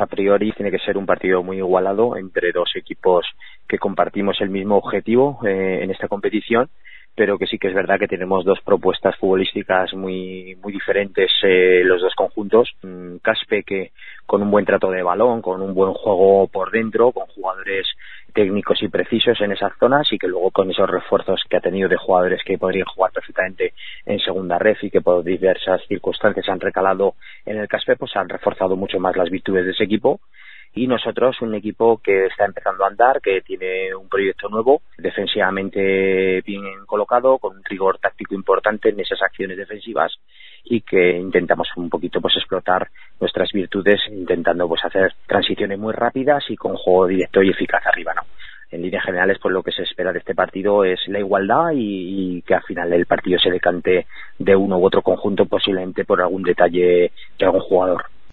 a priori tiene que ser un partido muy igualado entre dos equipos que compartimos el mismo objetivo en esta competición, pero que sí que es verdad que tenemos dos propuestas futbolísticas muy diferentes los dos conjuntos. Caspe, que con un buen trato de balón, con un buen juego por dentro, con jugadores técnicos y precisos en esas zonas, y que luego con esos refuerzos que ha tenido de jugadores que podrían jugar perfectamente en segunda ref y que por diversas circunstancias han recalado en el Caspe, pues han reforzado mucho más las virtudes de ese equipo. Y nosotros, un equipo que está empezando a andar, que tiene un proyecto nuevo, defensivamente bien colocado, con un rigor táctico importante en esas acciones defensivas, y que intentamos un poquito pues explotar nuestras virtudes, intentando pues hacer transiciones muy rápidas y con juego directo y eficaz arriba, ¿no? En líneas generales, pues lo que se espera de este partido es la igualdad y que al final el partido se decante de uno u otro conjunto, posiblemente por algún detalle de algún jugador.